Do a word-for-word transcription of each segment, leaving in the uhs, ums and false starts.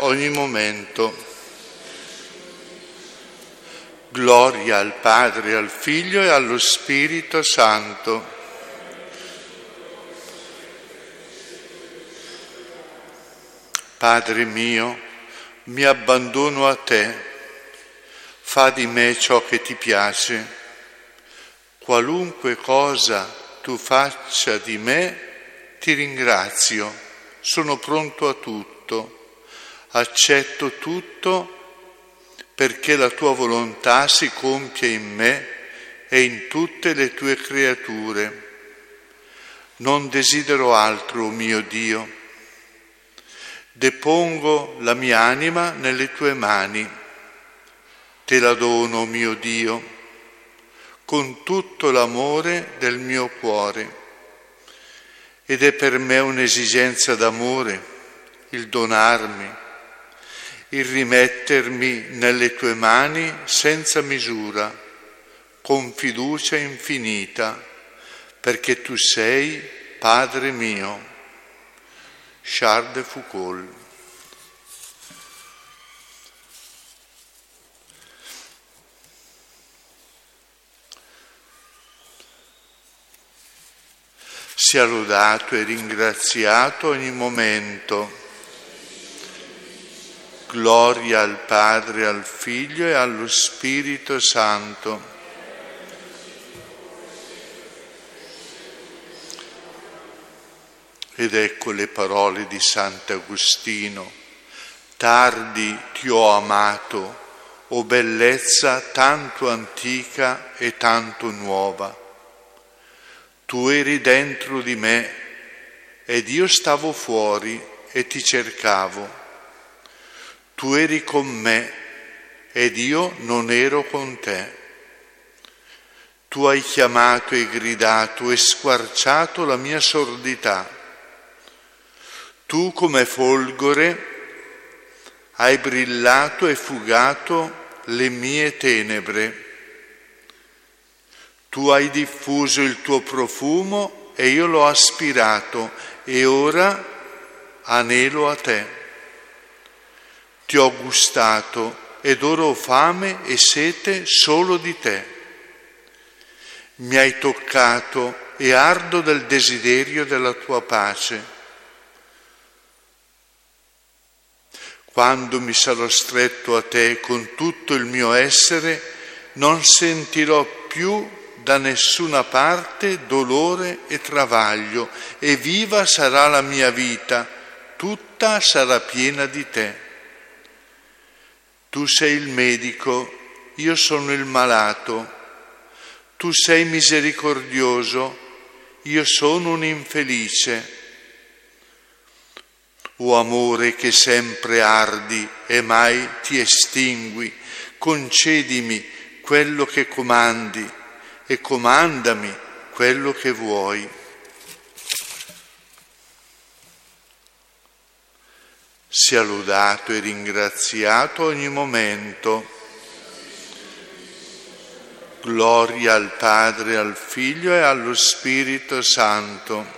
ogni momento. Gloria al Padre, al Figlio e allo Spirito Santo. Padre mio, mi abbandono a te, fa di me ciò che ti piace. Qualunque cosa tu faccia di me, ti ringrazio, sono pronto a tutto, accetto tutto perché la tua volontà si compie in me e in tutte le tue creature. Non desidero altro, o mio Dio. Depongo la mia anima nelle tue mani, te la dono, mio Dio, con tutto l'amore del mio cuore. Ed è per me un'esigenza d'amore il donarmi, il rimettermi nelle tue mani senza misura, con fiducia infinita, perché tu sei Padre mio. Charles de Foucault. Sia lodato e ringraziato ogni momento. Gloria al Padre, al Figlio e allo Spirito Santo. Ed ecco le parole di Sant'Agostino: tardi ti ho amato, o bellezza tanto antica e tanto nuova. Tu eri dentro di me ed io stavo fuori e ti cercavo. Tu eri con me ed io non ero con te. Tu hai chiamato e gridato e squarciato la mia sordità. Tu come folgore hai brillato e fugato le mie tenebre. Tu hai diffuso il tuo profumo e io l'ho aspirato e ora anelo a te. Ti ho gustato ed ora ho fame e sete solo di te. Mi hai toccato e ardo del desiderio della tua pace. Quando mi sarò stretto a te con tutto il mio essere, non sentirò più da nessuna parte dolore e travaglio, e viva sarà la mia vita, tutta sarà piena di te. Tu sei il medico, io sono il malato. Tu sei misericordioso, io sono un infelice. O amore che sempre ardi e mai ti estingui, concedimi quello che comandi e comandami quello che vuoi. Sia lodato e ringraziato ogni momento. Gloria al Padre, al Figlio e allo Spirito Santo.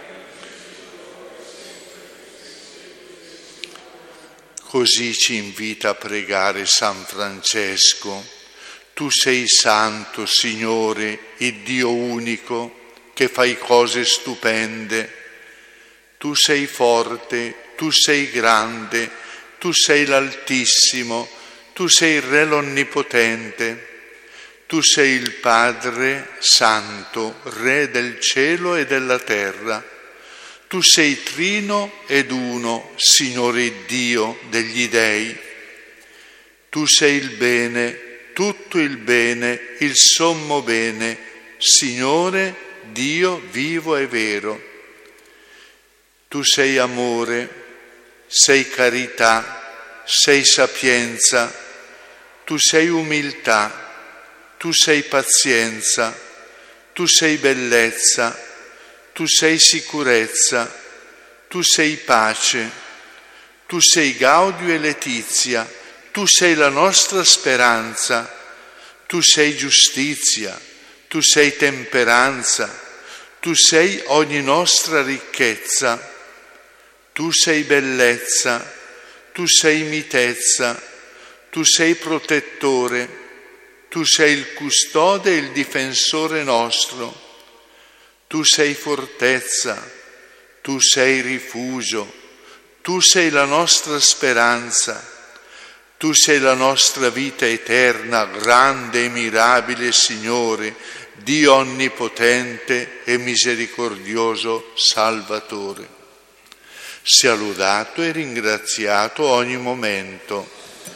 Così ci invita a pregare San Francesco. Tu sei santo, Signore, il Dio unico, che fai cose stupende. Tu sei forte, tu sei grande, tu sei l'Altissimo, tu sei il Re l'Onnipotente. Tu sei il Padre Santo, Re del cielo e della terra. Tu sei trino ed uno, Signore Dio degli dei. Tu sei il bene, tutto il bene, il sommo bene, Signore Dio vivo e vero. Tu sei amore, sei carità, sei sapienza, tu sei umiltà, tu sei pazienza, tu sei bellezza, tu sei sicurezza, tu sei pace, tu sei Gaudio e Letizia, tu sei la nostra speranza, tu sei giustizia, tu sei temperanza, tu sei ogni nostra ricchezza, tu sei bellezza, tu sei mitezza, tu sei protettore, tu sei il custode e il difensore nostro, tu sei fortezza, tu sei rifugio, tu sei la nostra speranza, tu sei la nostra vita eterna, grande e mirabile Signore, Dio onnipotente e misericordioso Salvatore. Sia lodato e ringraziato ogni momento.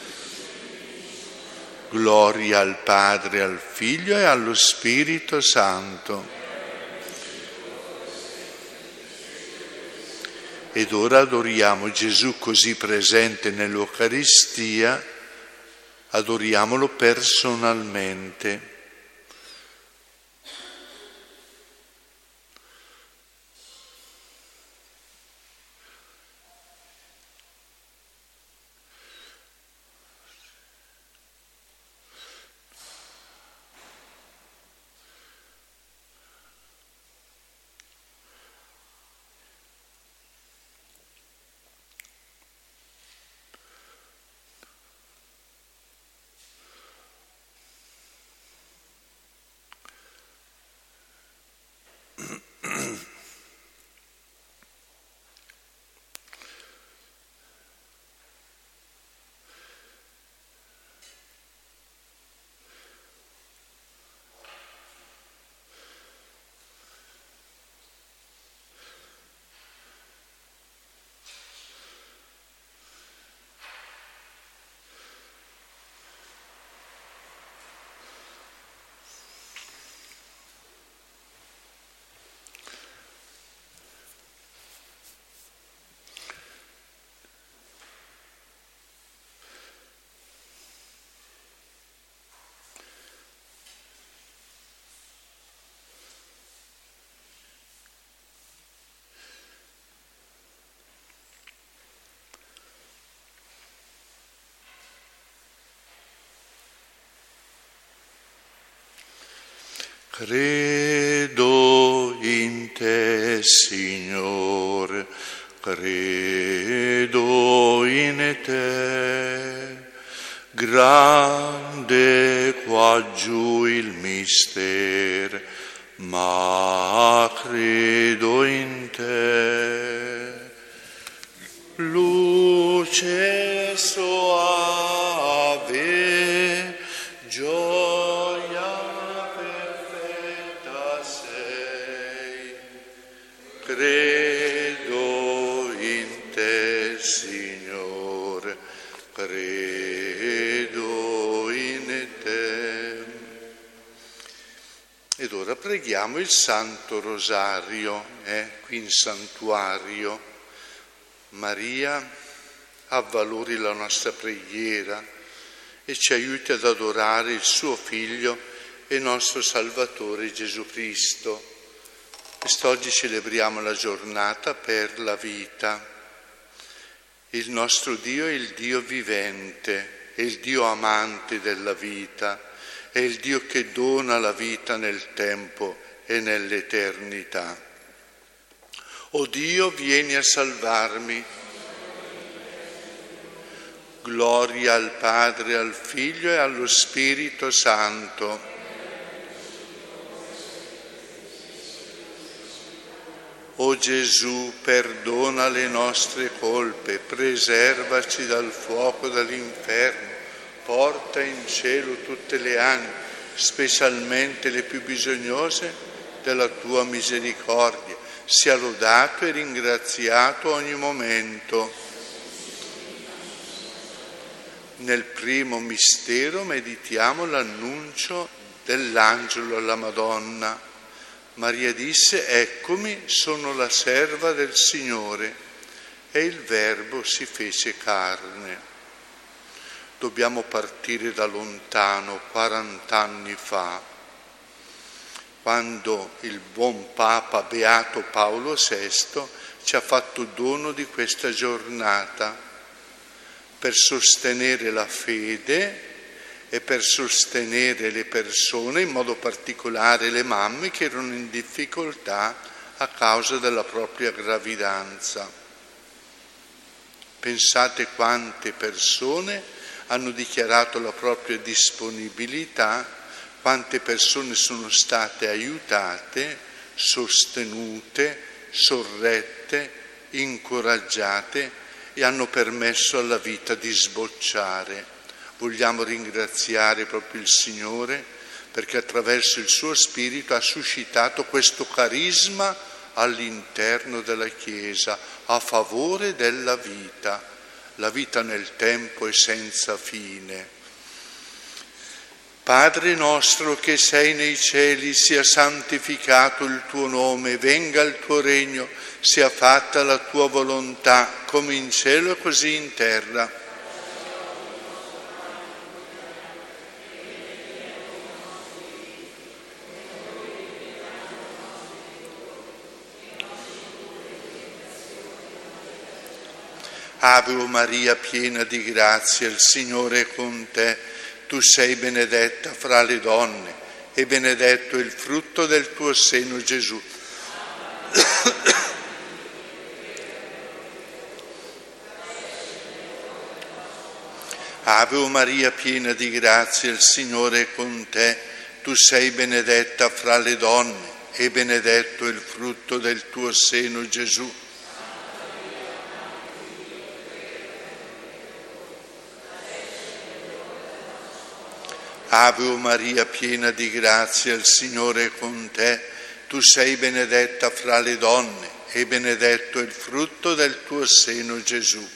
Gloria al Padre, al Figlio e allo Spirito Santo. Ed ora adoriamo Gesù così presente nell'Eucaristia, adoriamolo personalmente. Credo in te, Signore, credo in te, grande qua giù il mistero, ma credo in te. Luce soave, gioia perfetta sei, credo in te, Signore, credo in te. Ed ora preghiamo il Santo Rosario, eh, qui in santuario. Maria avvalori la nostra preghiera e ci aiuti ad adorare il suo Figlio e nostro Salvatore Gesù Cristo. Quest'oggi celebriamo la giornata per la vita. Il nostro Dio è il Dio vivente, è il Dio amante della vita, è il Dio che dona la vita nel tempo e nell'eternità. O Dio, vieni a salvarmi. Gloria al Padre, al Figlio e allo Spirito Santo. O Gesù, perdona le nostre colpe, preservaci dal fuoco dell'inferno, porta in cielo tutte le anime, specialmente le più bisognose della tua misericordia. Sia lodato e ringraziato ogni momento. Nel primo mistero meditiamo l'annuncio dell'angelo alla Madonna. Maria disse: eccomi, sono la serva del Signore. E il Verbo si fece carne. Dobbiamo partire da lontano, quarant'anni fa, quando il buon Papa Beato Paolo sesto ci ha fatto dono di questa giornata per sostenere la fede e per sostenere le persone, in modo particolare le mamme che erano in difficoltà a causa della propria gravidanza. Pensate quante persone hanno dichiarato la propria disponibilità, quante persone sono state aiutate, sostenute, sorrette, incoraggiate e hanno permesso alla vita di sbocciare. Vogliamo ringraziare proprio il Signore perché attraverso il suo Spirito ha suscitato questo carisma all'interno della Chiesa a favore della vita, la vita nel tempo e senza fine. Padre nostro che sei nei cieli, sia santificato il tuo nome, venga il tuo regno, sia fatta la tua volontà, come in cielo e così in terra. Ave Maria, piena di grazia, il Signore è con te. Tu sei benedetta fra le donne e benedetto è il frutto del tuo seno, Gesù. Ave Maria, piena di grazia, il Signore è con te. Tu sei benedetta fra le donne e benedetto è il frutto del tuo seno, Gesù. Ave Maria, piena di grazia, il Signore è con te. Tu sei benedetta fra le donne e benedetto è il frutto del tuo seno, Gesù.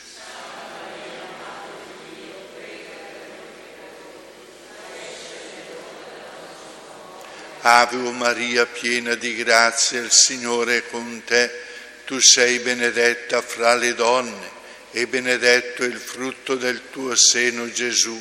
Ave Maria, piena di grazia, il Signore è con te. Tu sei benedetta fra le donne e benedetto è il frutto del tuo seno, Gesù.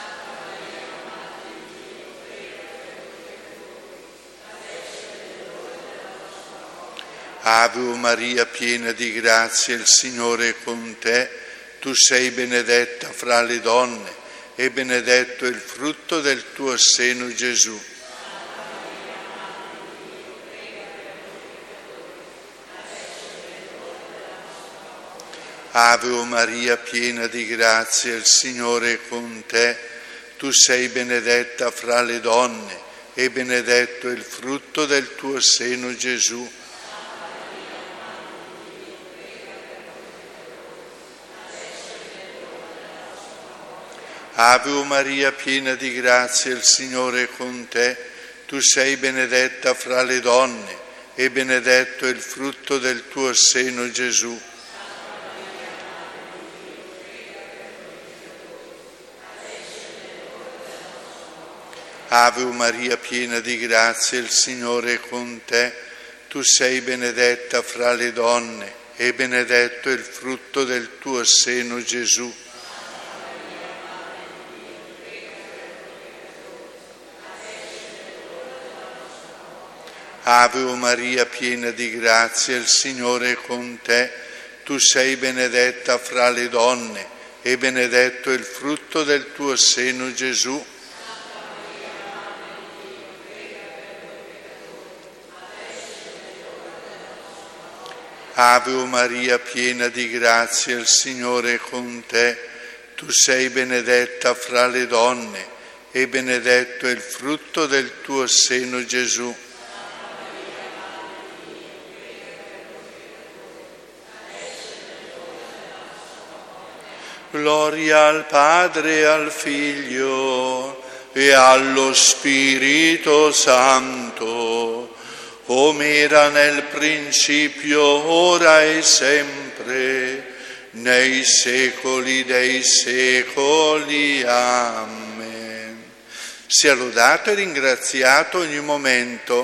Ave Maria, piena di grazia, il Signore è con te. Tu sei benedetta fra le donne e benedetto è il frutto del tuo seno, Gesù. Ave Maria, piena di grazia, il Signore è con te. Tu sei benedetta fra le donne e benedetto è il frutto del tuo seno, Gesù. Ave Maria, piena di grazia, il Signore è con te. Tu sei benedetta fra le donne e benedetto è il frutto del tuo seno, Gesù. Ave Maria, piena di grazia, il Signore è con te. Tu sei benedetta fra le donne e benedetto è il frutto del tuo seno, Gesù. Ave Maria, piena di grazia, il Signore è con te. Tu sei benedetta fra le donne e benedetto è il frutto del tuo seno, Gesù. Ave Maria, piena di grazia, il Signore è con te. Tu sei benedetta fra le donne e benedetto è il frutto del tuo seno, Gesù. Gloria al Padre, al Figlio e allo Spirito Santo, come era nel principio, ora e sempre, nei secoli dei secoli. Amen. Sia lodato e ringraziato ogni momento.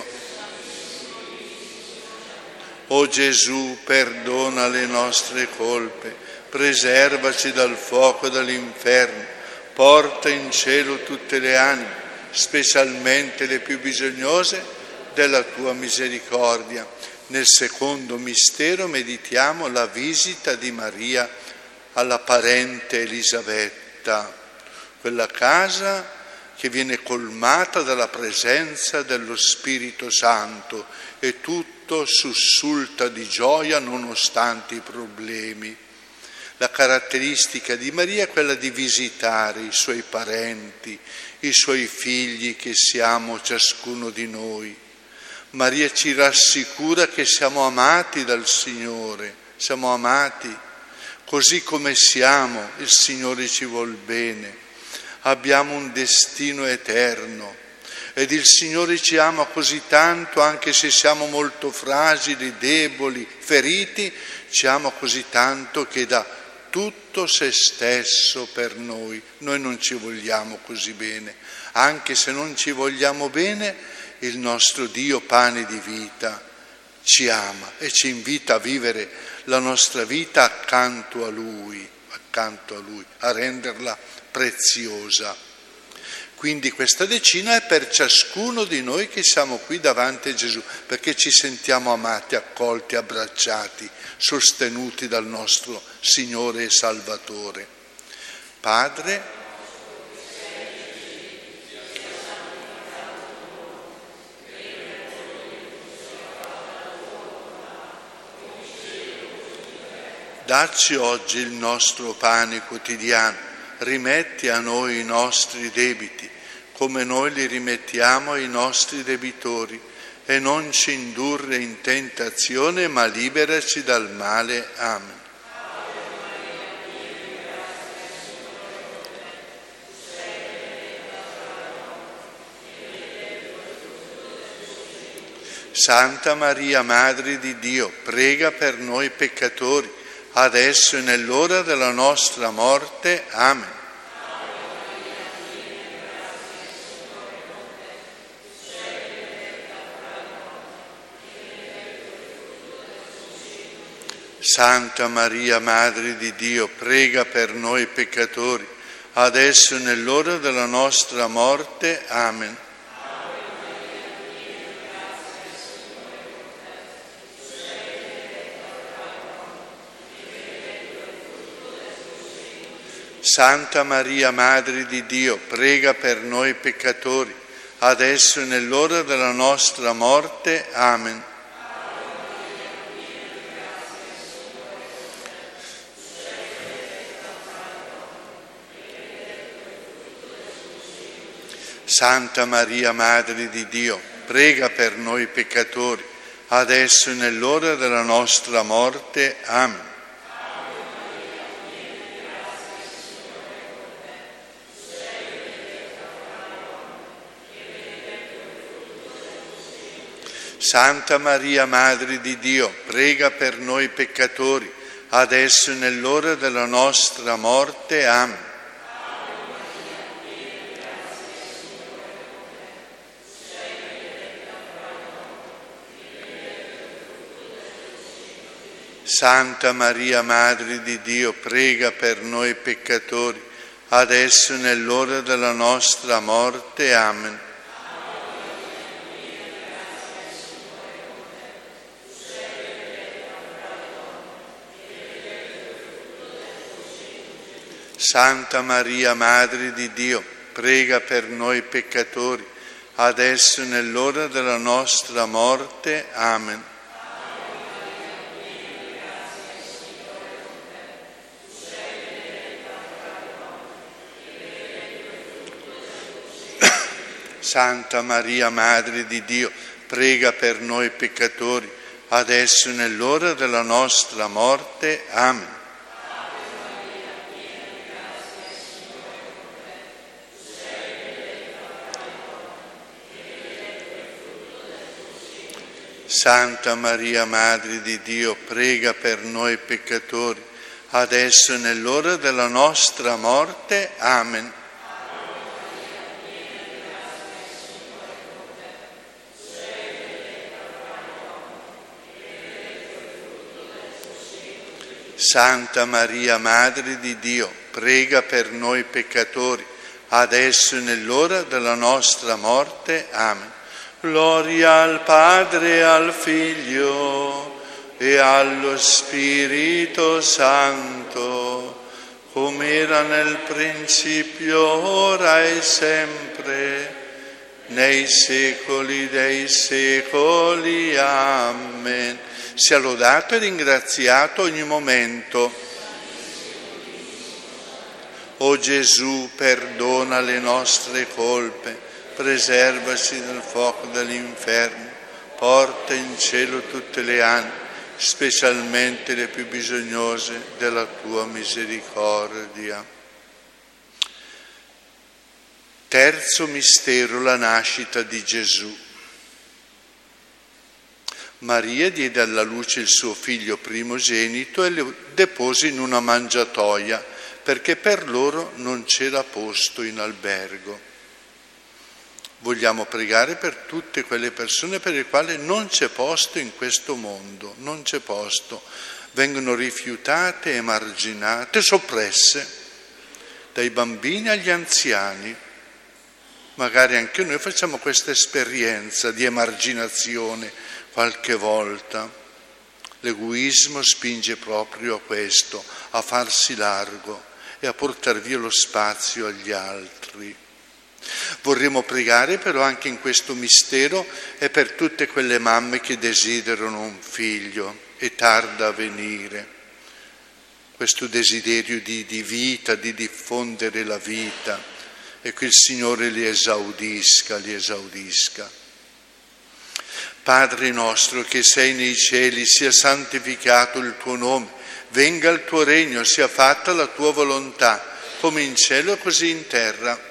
O Gesù, perdona le nostre colpe, preservaci dal fuoco dell'inferno, porta in cielo tutte le anime, specialmente le più bisognose della tua misericordia. Nel secondo mistero meditiamo la visita di Maria alla parente Elisabetta, quella casa che viene colmata dalla presenza dello Spirito Santo e tutto sussulta di gioia nonostante i problemi. La caratteristica di Maria è quella di visitare i suoi parenti, i suoi figli che siamo ciascuno di noi. Maria ci rassicura che siamo amati dal Signore, siamo amati così come siamo, il Signore ci vuol bene, abbiamo un destino eterno ed il Signore ci ama così tanto, anche se siamo molto fragili, deboli, feriti, ci ama così tanto che dà tutto se stesso per noi. Noi non ci vogliamo così bene, anche se non ci vogliamo bene, il nostro Dio, pane di vita, ci ama e ci invita a vivere la nostra vita accanto a Lui, accanto a Lui, a renderla preziosa. Quindi questa decina è per ciascuno di noi che siamo qui davanti a Gesù, perché ci sentiamo amati, accolti, abbracciati, sostenuti dal nostro Signore e Salvatore. Padre, dacci oggi il nostro pane quotidiano, rimetti a noi i nostri debiti, come noi li rimettiamo ai nostri debitori, e non ci indurre in tentazione, ma liberaci dal male. Amen. Santa Maria, Madre di Dio, prega per noi peccatori, adesso e nell'ora della nostra morte. Amen. Santa Maria, Madre di Dio, prega per noi peccatori, adesso e nell'ora della nostra morte. Amen. Santa Maria, Madre di Dio, prega per noi peccatori, adesso e nell'ora della nostra morte. Amen. Santa Maria, Madre di Dio, prega per noi peccatori, adesso e nell'ora della nostra morte. Amen. Santa Maria, Madre di Dio, prega per noi peccatori, adesso e nell'ora della nostra morte. Amen. Santa Maria, Madre di Dio, prega per noi peccatori, adesso e nell'ora della nostra morte. Amen. Santa Maria, Madre di Dio, prega per noi peccatori, adesso e nell'ora della nostra morte. Amen. Santa Maria, Madre di Dio, prega per noi peccatori, adesso e nell'ora della nostra morte. Amen. Santa Maria, Madre di Dio, prega per noi peccatori, adesso e nell'ora della nostra morte. Amen. Santa Maria, Madre di Dio, prega per noi peccatori, adesso e nell'ora della nostra morte. Amen. Gloria al Padre, al Figlio e allo Spirito Santo, come era nel principio, ora e sempre, nei secoli dei secoli. Amen. Sia lodato e ringraziato ogni momento. O Gesù, perdona le nostre colpe, preservaci dal fuoco dell'inferno, porta in cielo tutte le anime, specialmente le più bisognose della tua misericordia. Terzo mistero, la nascita di Gesù. Maria diede alla luce il suo figlio primogenito e lo depose in una mangiatoia, perché per loro non c'era posto in albergo. Vogliamo pregare per tutte quelle persone per le quali non c'è posto in questo mondo, non c'è posto, vengono rifiutate, emarginate, soppresse, dai bambini agli anziani. Magari anche noi facciamo questa esperienza di emarginazione qualche volta. L'egoismo spinge proprio a questo, a farsi largo e a portare via lo spazio agli altri. Vorremmo pregare però anche in questo mistero e per tutte quelle mamme che desiderano un figlio e tarda a venire. Questo desiderio di, di vita, di diffondere la vita, e che il Signore li esaudisca, li esaudisca. Padre nostro che sei nei cieli, sia santificato il tuo nome, venga il tuo regno, sia fatta la tua volontà, come in cielo e così in terra.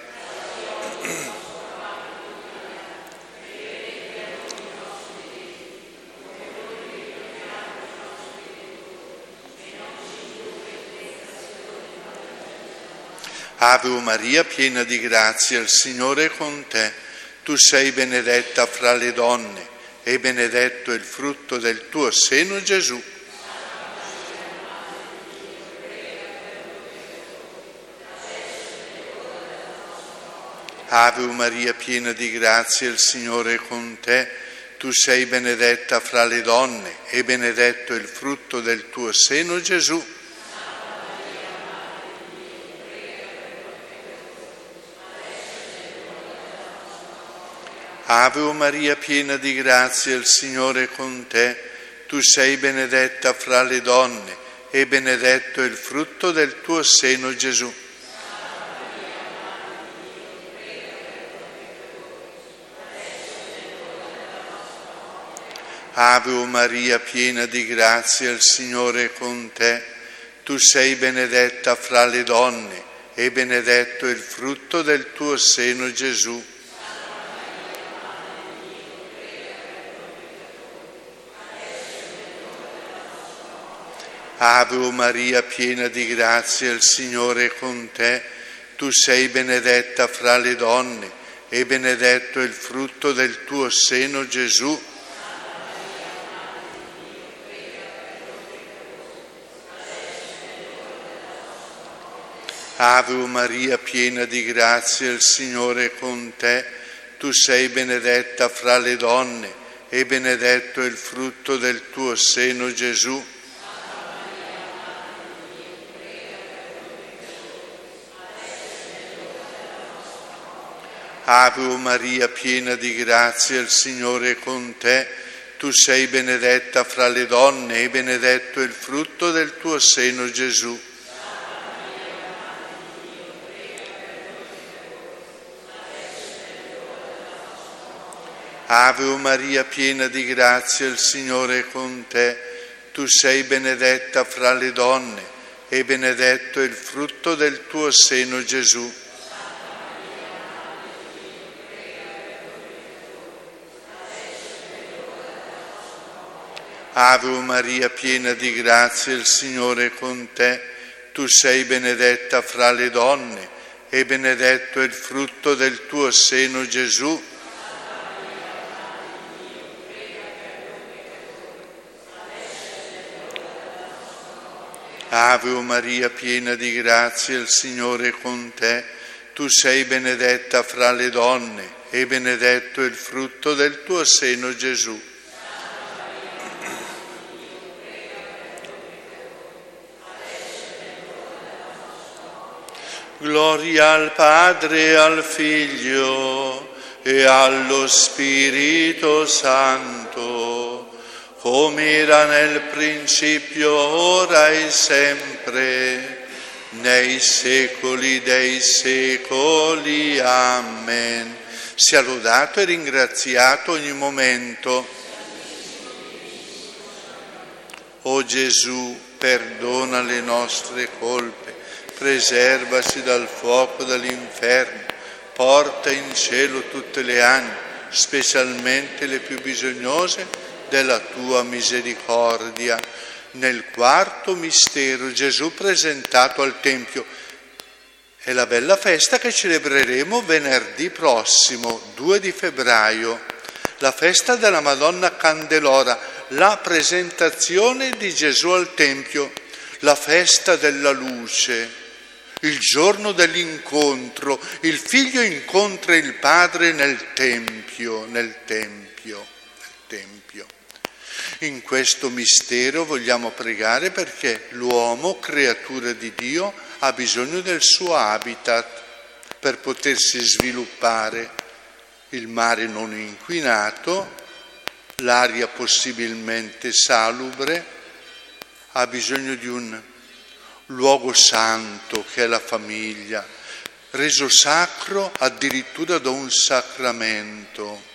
Ave Maria, piena di grazia, il Signore è con te. Tu sei benedetta fra le donne e benedetto è il frutto del tuo seno, Gesù. Ave Maria, piena di grazia, il Signore è con te. Tu sei benedetta fra le donne e benedetto è il frutto del tuo seno, Gesù. Ave Maria, piena di grazia, il Signore è con te. Tu sei benedetta fra le donne e benedetto è il frutto del tuo seno, Gesù. Ave Maria, piena di grazia, il Signore è con te. Tu sei benedetta fra le donne e benedetto è il frutto del tuo seno, Gesù. Ave Maria, piena di grazia, il Signore è con te. Tu sei benedetta fra le donne e benedetto è il frutto del tuo seno, Gesù. Ave Maria, piena di grazia, il Signore è con te. Tu sei benedetta fra le donne e benedetto è il frutto del tuo seno, Gesù. Ave Maria, piena di grazia, il Signore è con te. Tu sei benedetta fra le donne e benedetto è il frutto del tuo seno, Gesù. Ave Maria, piena di grazia, il Signore è con te. Tu sei benedetta fra le donne e benedetto è il frutto del tuo seno, Gesù. Ave Maria, piena di grazia, il Signore è con te. Tu sei benedetta fra le donne e benedetto è il frutto del tuo seno, Gesù. Ave Maria, piena di grazia, il Signore è con te. Tu sei benedetta fra le donne e benedetto è il frutto del tuo seno, Gesù. Gloria al Padre e al Figlio e allo Spirito Santo, come era nel principio, ora e sempre, nei secoli dei secoli. Amen. Sia lodato e ringraziato ogni momento. O Gesù, perdona le nostre colpe, preservaci dal fuoco dell'inferno, porta in cielo tutte le anime, specialmente le più bisognose della tua misericordia. Nel quarto mistero Gesù presentato al Tempio. È la bella festa che celebreremo venerdì prossimo, due di febbraio, la festa della Madonna Candelora, la presentazione di Gesù al Tempio, la festa della luce, il giorno dell'incontro. Il Figlio incontra il Padre nel Tempio, nel Tempio, nel Tempio. In questo mistero vogliamo pregare perché l'uomo, creatura di Dio, ha bisogno del suo habitat per potersi sviluppare. Il mare non inquinato, l'aria possibilmente salubre, ha bisogno di un luogo santo che è la famiglia, reso sacro addirittura da un sacramento.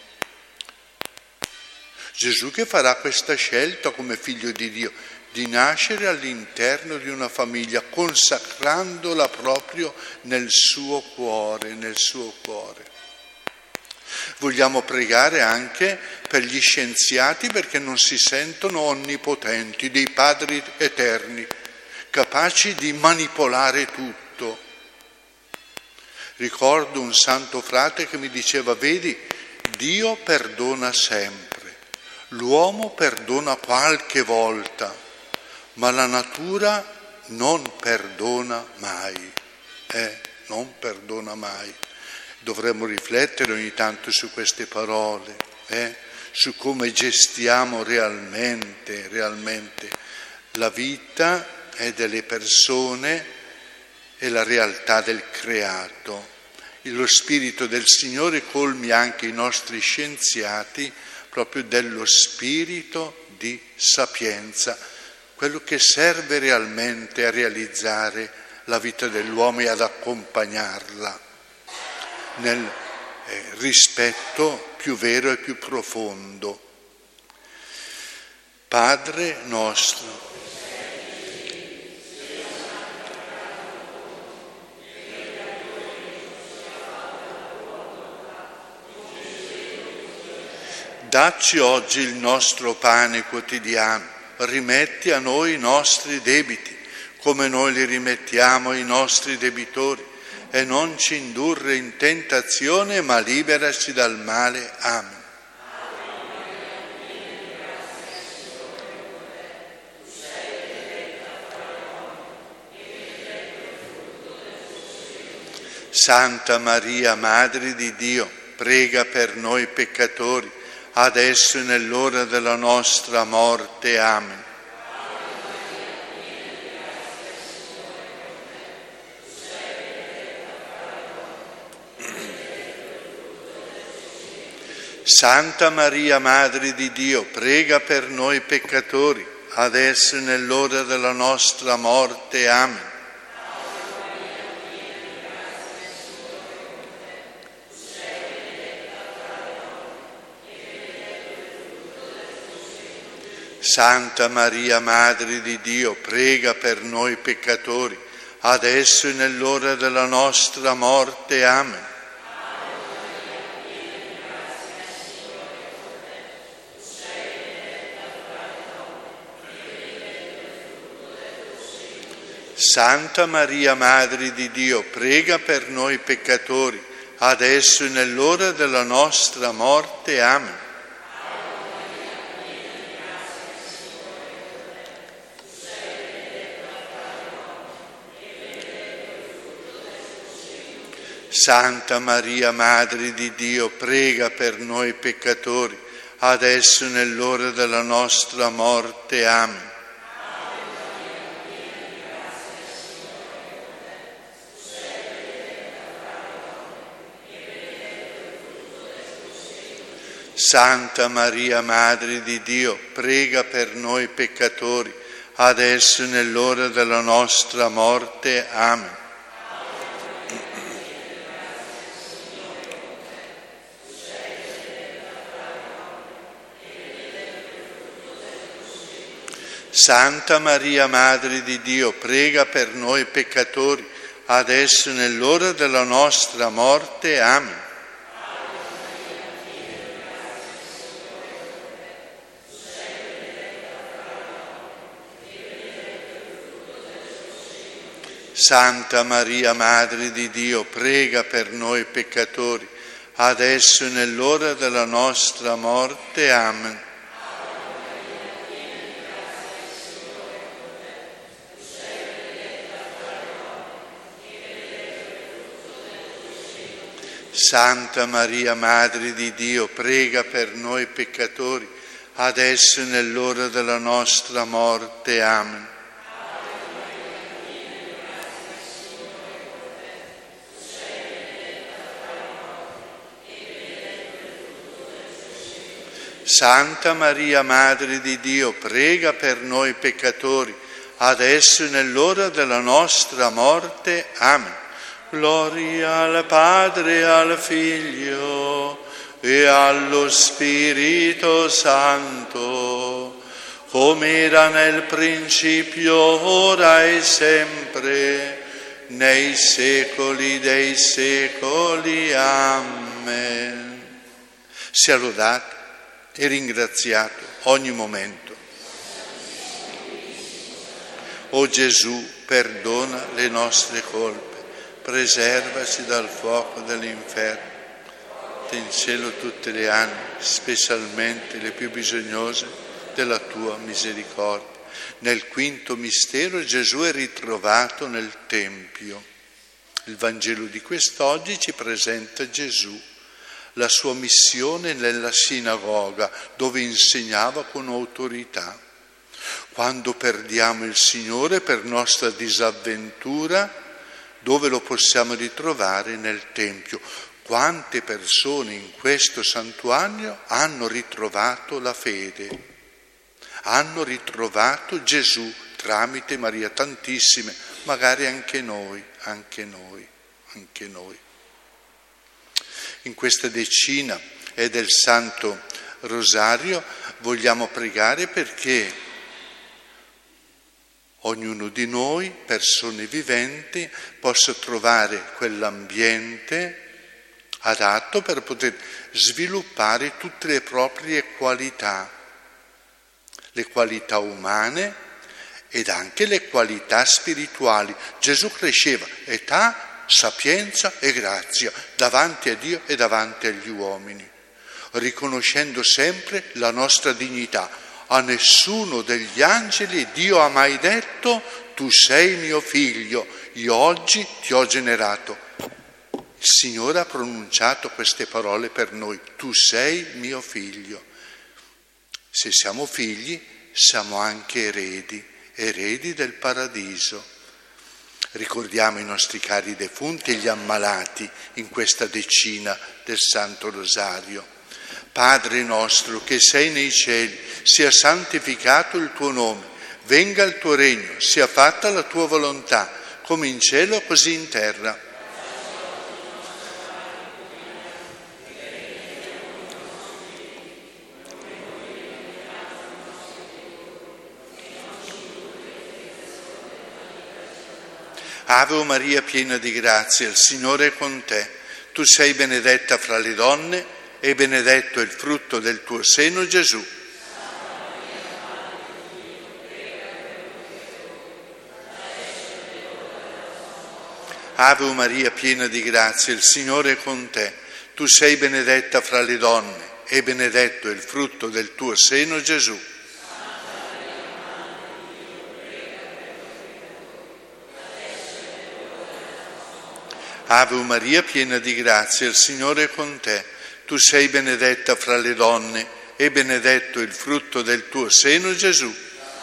Gesù che farà questa scelta come figlio di Dio, di nascere all'interno di una famiglia, consacrandola proprio nel suo cuore, nel suo cuore. Vogliamo pregare anche per gli scienziati perché non si sentono onnipotenti, dei padri eterni, capaci di manipolare tutto. Ricordo un santo frate che mi diceva: vedi, Dio perdona sempre. L'uomo perdona qualche volta, ma la natura non perdona mai, eh, non perdona mai. Dovremmo riflettere ogni tanto su queste parole, eh, su come gestiamo realmente, realmente la vita eh, delle persone e la realtà del creato. E lo Spirito del Signore colmi anche i nostri scienziati proprio dello spirito di sapienza, quello che serve realmente a realizzare la vita dell'uomo e ad accompagnarla nel eh, rispetto più vero e più profondo. Padre nostro, dacci oggi il nostro pane quotidiano, rimetti a noi i nostri debiti, come noi li rimettiamo ai nostri debitori, e non ci indurre in tentazione, ma liberaci dal male. Amen. Santa Maria, Madre di Dio, prega per noi peccatori, adesso e nell'ora della nostra morte. Amen. Santa Maria, Madre di Dio, prega per noi peccatori, adesso e nell'ora della nostra morte. Amen. Santa Maria, Madre di Dio, prega per noi peccatori, adesso e nell'ora della nostra morte. Amen. Santa Maria, Madre di Dio, prega per noi peccatori, adesso e nell'ora della nostra morte. Amen. Santa Maria, Madre di Dio, prega per noi peccatori, adesso e nell'ora della nostra morte. Amen. Santa Maria, Madre di Dio, prega per noi peccatori, adesso e nell'ora della nostra morte. Amen. Santa Maria, Madre di Dio, prega per noi peccatori, adesso e nell'ora della nostra morte. Amen. Santa Maria, Madre di Dio, prega per noi peccatori, adesso e nell'ora della nostra morte. Amen. Santa Maria, Madre di Dio, prega per noi peccatori, adesso e nell'ora della nostra morte. Amen. Santa Maria, Madre di Dio, prega per noi peccatori, adesso e nell'ora della nostra morte. Amen. Gloria al Padre, al Figlio e allo Spirito Santo, come era nel principio, ora e sempre, nei secoli dei secoli. Amen. Sia lodato e ringraziato ogni momento. O Gesù, perdona le nostre colpe, preservaci dal fuoco dell'inferno, porta in cielo tutte le anime, specialmente le più bisognose della tua misericordia. Nel quinto mistero Gesù è ritrovato nel Tempio. Il Vangelo di quest'oggi ci presenta Gesù, la sua missione nella sinagoga, dove insegnava con autorità. Quando perdiamo il Signore per nostra disavventura, dove lo possiamo ritrovare? Nel Tempio. Quante persone in questo santuario hanno ritrovato la fede, hanno ritrovato Gesù tramite Maria, tantissime, magari anche noi, anche noi, anche noi. In questa decina e del Santo Rosario vogliamo pregare perché ognuno di noi, persone viventi, possa trovare quell'ambiente adatto per poter sviluppare tutte le proprie qualità, le qualità umane ed anche le qualità spirituali. Gesù cresceva età, sapienza e grazia davanti a Dio e davanti agli uomini, riconoscendo sempre la nostra dignità. A nessuno degli angeli Dio ha mai detto: tu sei mio figlio, io oggi ti ho generato. Il Signore ha pronunciato queste parole per noi: tu sei mio figlio. Se siamo figli, siamo anche eredi, eredi del paradiso. Ricordiamo i nostri cari defunti e gli ammalati in questa decina del Santo Rosario. Padre nostro che sei nei cieli, sia santificato il tuo nome, venga il tuo regno, sia fatta la tua volontà, come in cielo così in terra. Ave Maria, piena di grazia, il Signore è con te. Tu sei benedetta fra le donne e benedetto è il frutto del tuo seno, Gesù. Ave Maria, piena di grazia, il Signore è con te. Tu sei benedetta fra le donne e benedetto è il frutto del tuo seno, Gesù. Ave Maria, piena di grazia, il Signore è con te. Tu sei benedetta fra le donne e benedetto è il frutto del tuo seno, Gesù.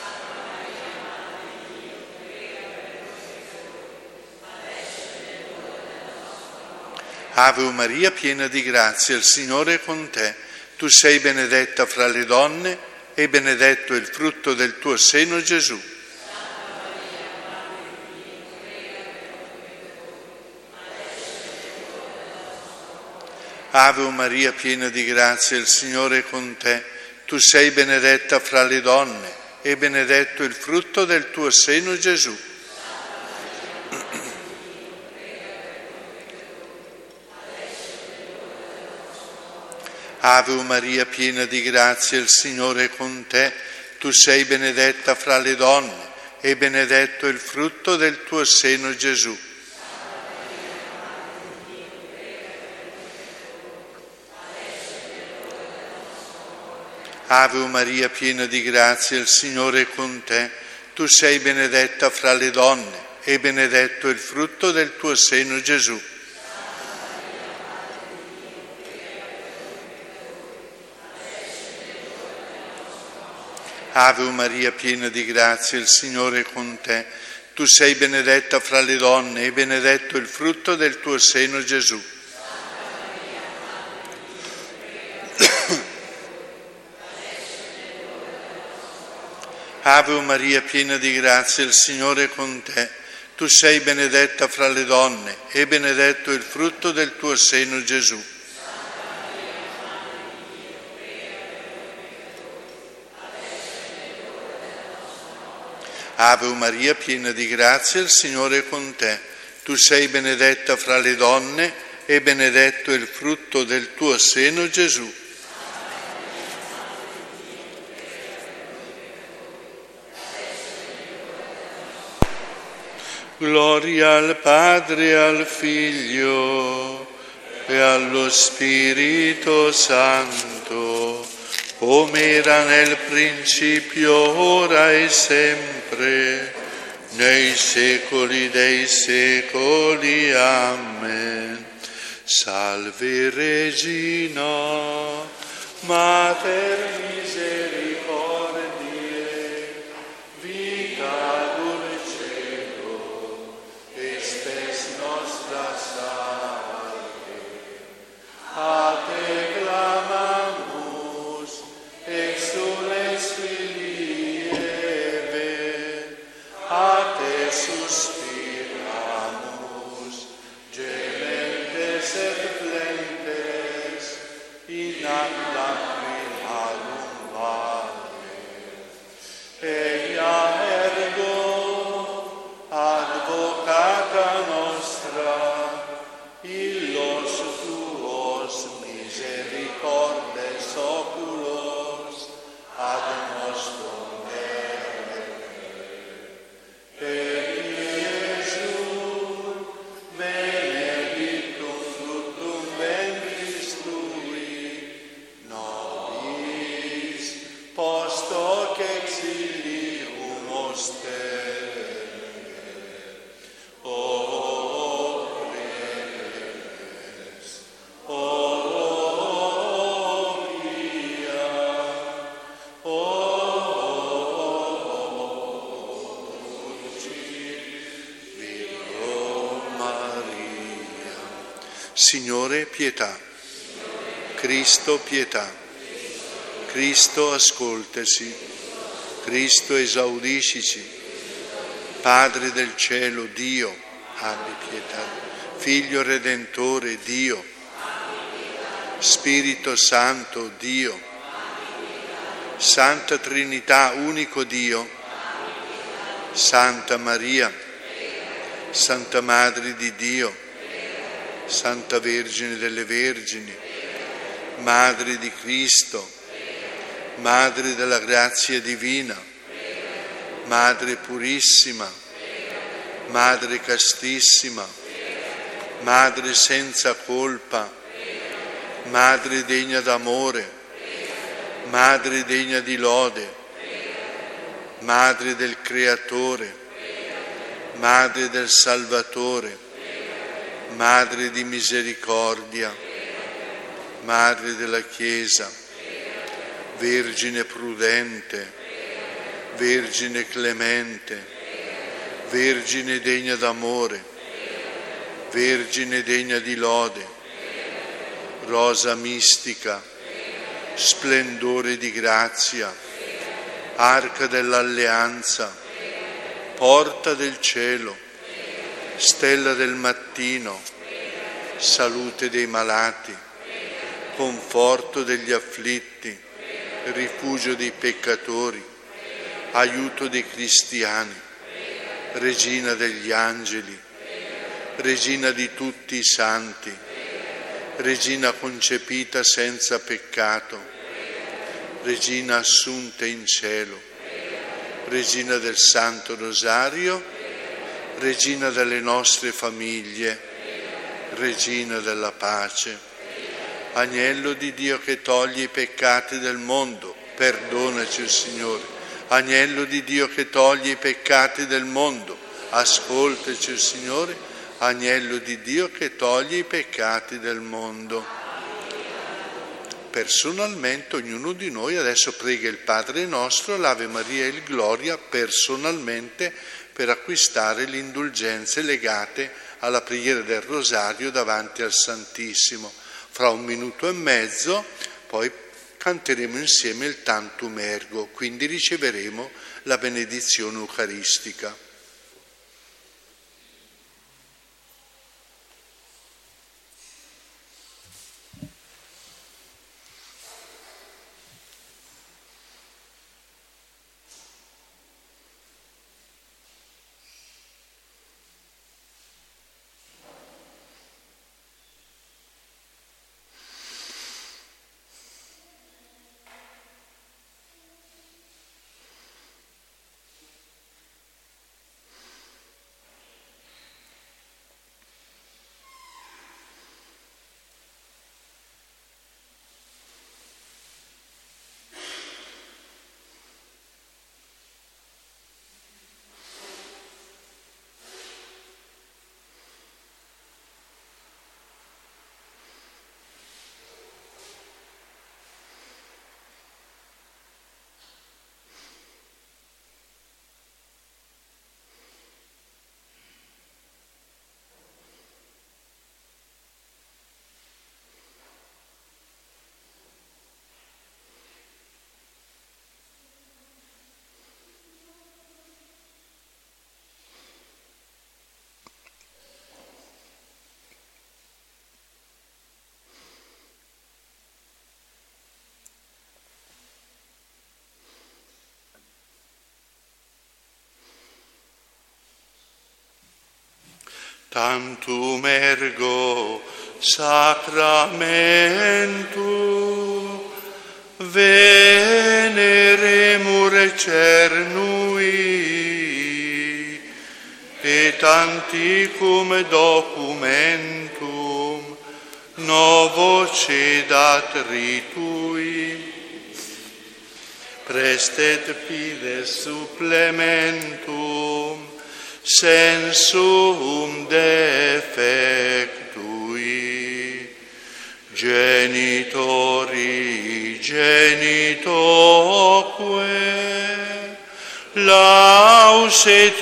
Ave Maria, piena di grazia, il Signore è con te. Tu sei benedetta fra le donne e benedetto è il frutto del tuo seno, Gesù. Ave Maria, piena di grazia, il Signore è con te. Tu sei benedetta fra le donne e benedetto il frutto del tuo seno, Gesù. Ave Maria, piena di grazia, il Signore è con te. Tu sei benedetta fra le donne e benedetto il frutto del tuo seno, Gesù. Ave Maria, piena di grazia, il Signore è con te. Tu sei benedetta fra le donne e benedetto il frutto del tuo seno, Gesù. Ave Maria, piena di grazia, il Signore è con te. Tu sei benedetta fra le donne e benedetto il frutto del tuo seno, Gesù. Ave Maria, piena di grazia, il Signore è con te. Tu sei benedetta fra le donne e benedetto il frutto del tuo seno, Gesù. Ave Maria, piena di grazia, il Signore è con te. Tu sei benedetta fra le donne e benedetto il frutto del tuo seno, Gesù. Gloria al Padre e al Figlio e allo Spirito Santo, come era nel principio, ora e sempre, nei secoli dei secoli. Amen. Salve Regina, Mater misericordiae, vita dulcedo, et spes nostra salve. A te clamamus, exules filii Eve, a te suspiramus, gementes et plentes, in ac lacrimalium vale. Ea ergo, advocata nostra, illos tuos misericordes oculos ad nostrum ergere. Per Iesu, benedictum fructum ventris tui, nobis post hoc exilium oster. O plebes, o pia, o dulci Virgo Maria. Signore, pietà. Cristo, pietà. Cristo, ascoltaci. Cristo, esaudiscici. Padre del cielo, Dio, abbi pietà. Figlio Redentore, Dio. Spirito Santo, Dio. Santa Trinità, unico Dio. Santa Maria, Santa Madre di Dio, Santa Vergine delle Vergini, Madre di Cristo, Madre della grazia divina, Madre purissima, Madre castissima, Madre senza colpa, Madre degna d'amore, Madre degna di lode, Madre del Creatore, Madre del Salvatore, Madre di misericordia, Madre della Chiesa, Vergine prudente, Vergine clemente, Vergine degna d'amore, Vergine degna di lode, Rosa mistica, splendore di grazia, Arca dell'alleanza, Porta del cielo, Stella del mattino, Salute dei malati, conforto degli afflitti, rifugio dei peccatori, aiuto dei cristiani, regina degli angeli, regina di tutti i santi, regina concepita senza peccato, regina assunta in cielo, regina del Santo Rosario, regina delle nostre famiglie, regina della pace, agnello di Dio che toglie i peccati del mondo, perdonaci, Signore. Agnello di Dio che toglie i peccati del mondo, ascoltaci, Signore. Agnello di Dio che toglie i peccati del mondo. Personalmente ognuno di noi adesso prega il Padre nostro, l'Ave Maria e il Gloria personalmente per acquistare le indulgenze legate alla preghiera del Rosario davanti al Santissimo. Fra un minuto e mezzo poi canteremo insieme il Tantum Ergo, quindi riceveremo la benedizione eucaristica. Tantum ergo sacramentum veneremur cernui et antiquum documentum novo cedat ritui prestet fides supplementum sensum defectui genitori genitoque laus et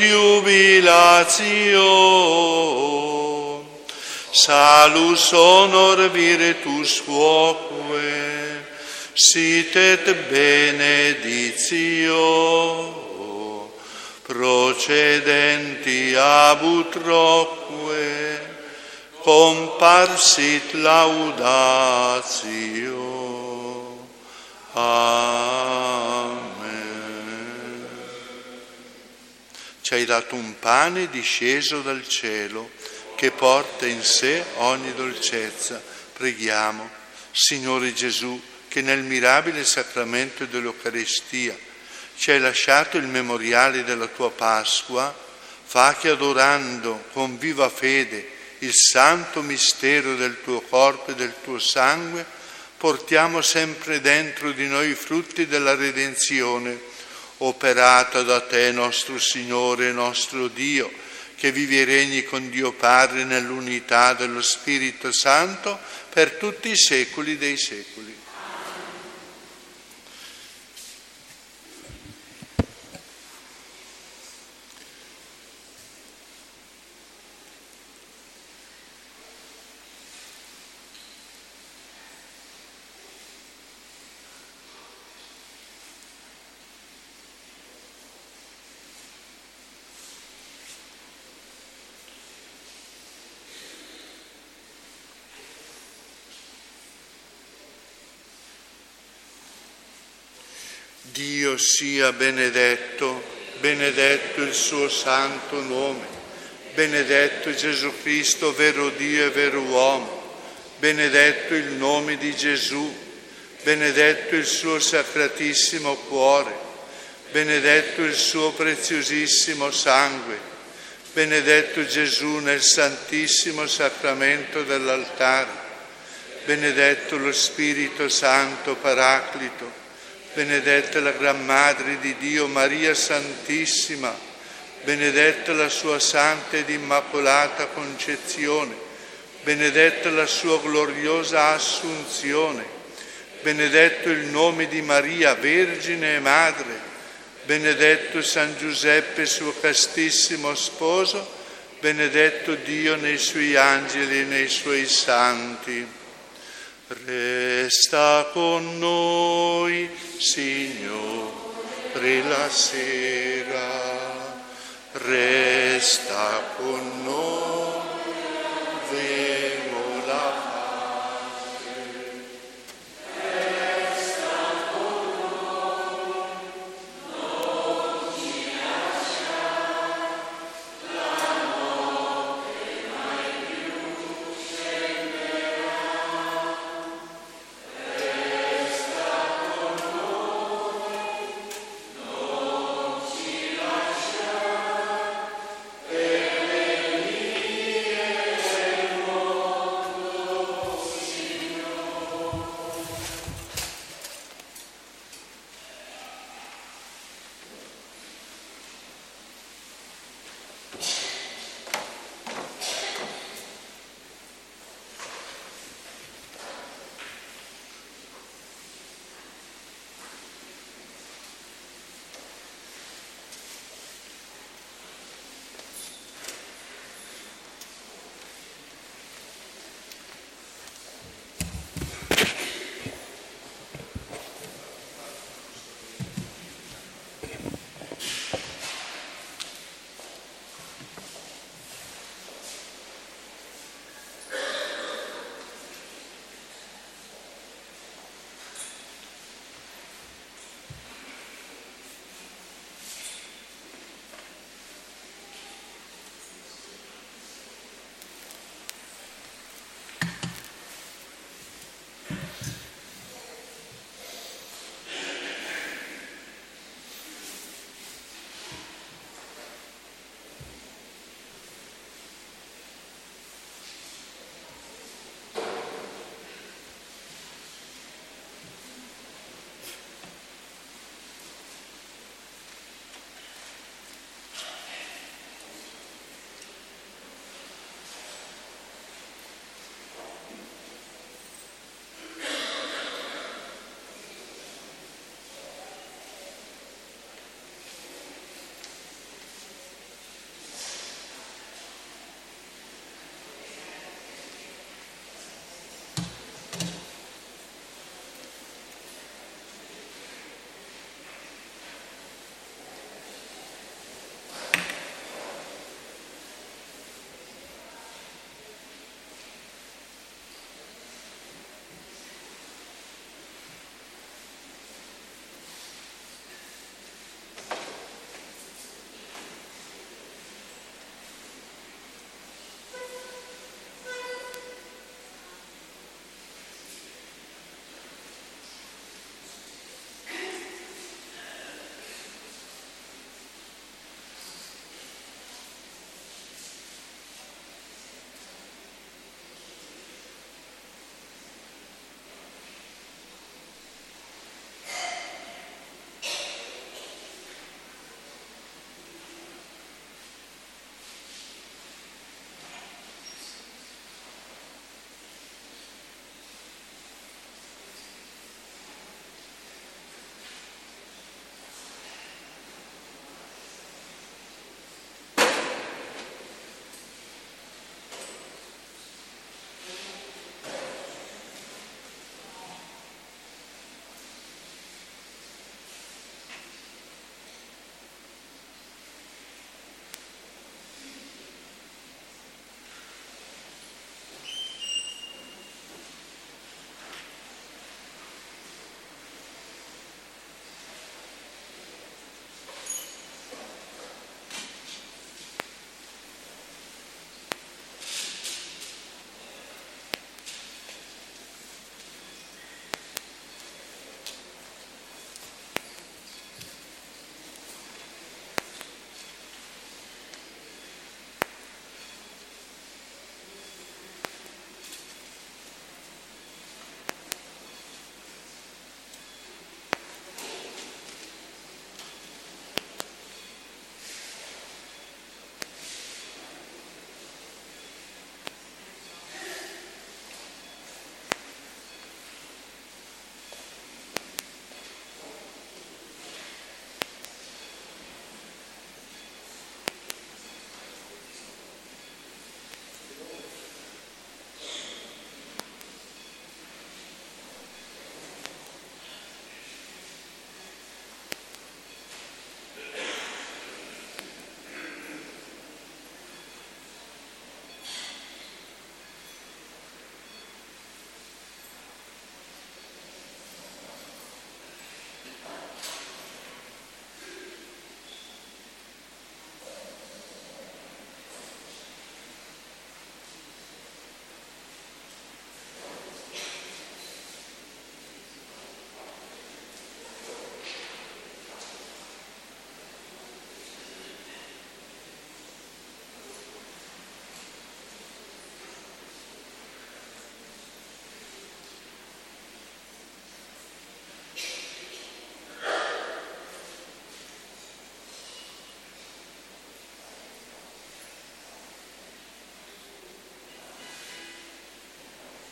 jubilatio salus honor virtus quoque sit et beneditio procedenti ab utroque comparsit laudatio. Amen. Ci hai dato un pane disceso dal cielo che porta in sé ogni dolcezza. Preghiamo, Signore Gesù, che nel mirabile sacramento dell'Eucaristia ci hai lasciato il memoriale della tua Pasqua, fa che adorando con viva fede il santo mistero del tuo corpo e del tuo sangue, portiamo sempre dentro di noi i frutti della redenzione, operata da te, nostro Signore e nostro Dio, che vivi e regni con Dio Padre nell'unità dello Spirito Santo per tutti i secoli dei secoli. Dio sia benedetto, benedetto il suo santo nome, benedetto Gesù Cristo, vero Dio e vero uomo, benedetto il nome di Gesù, benedetto il suo sacratissimo cuore, benedetto il suo preziosissimo sangue, benedetto Gesù nel santissimo sacramento dell'altare, benedetto lo Spirito Santo Paraclito, benedetta la Gran Madre di Dio Maria Santissima, benedetta la sua santa ed immacolata concezione, benedetta la sua gloriosa assunzione, benedetto il nome di Maria, Vergine e Madre, benedetto San Giuseppe, suo castissimo sposo, benedetto Dio nei suoi angeli e nei suoi santi. Resta con noi, Signore, la sera, resta con noi.